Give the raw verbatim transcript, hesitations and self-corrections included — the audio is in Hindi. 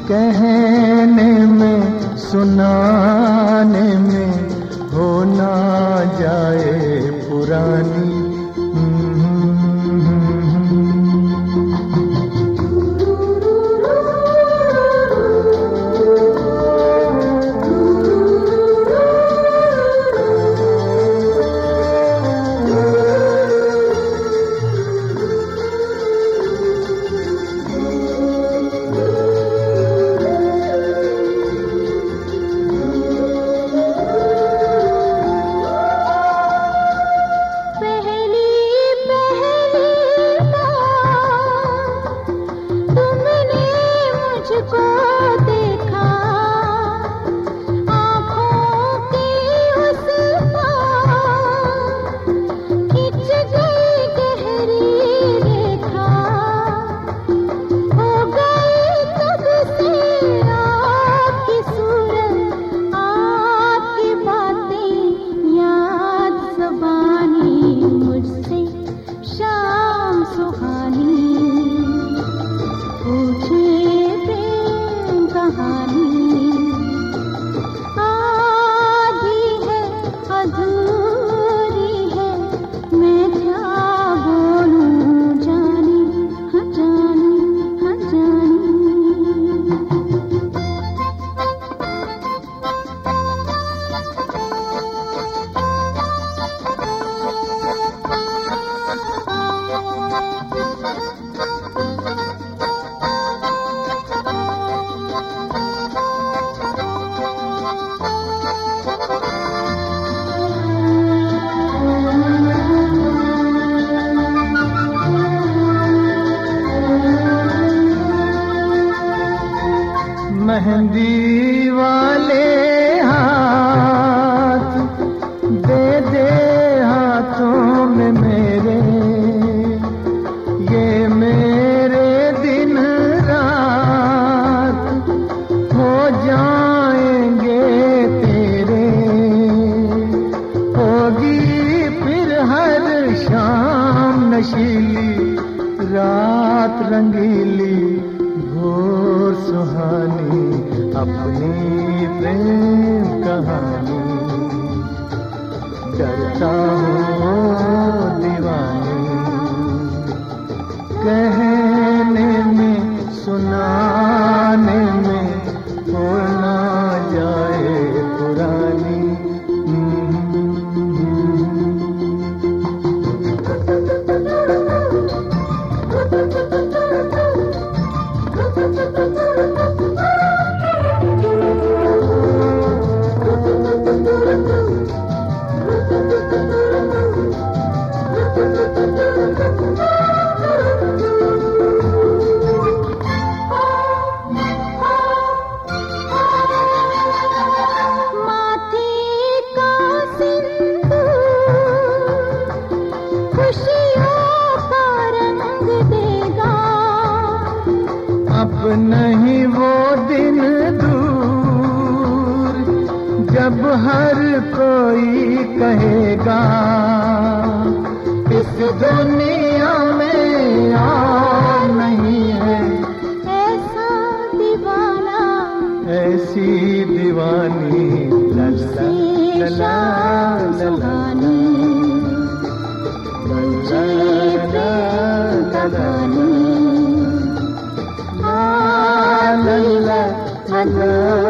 कहने में सुनाने में हो ना जाए पुरानी। मेहंदी वाले हाथ दे दे हाथों में मेरे, ये मेरे दिन रात हो जाएंगे तेरे। होगी फिर हर शाम नशीली रात रंगीली भोर सुहानी अपनी प्रेम कहानी। डरता हूँ दीवानी कहने में सुनाने में हो ना जाए पुरानी। अब नहीं वो दिन दूर जब हर कोई कहेगा इस दुनिया में और नहीं है ऐसा दीवाना, ऐसी दीवानी। लल्ला लल्ला लल्ला लल्ला लल्ला।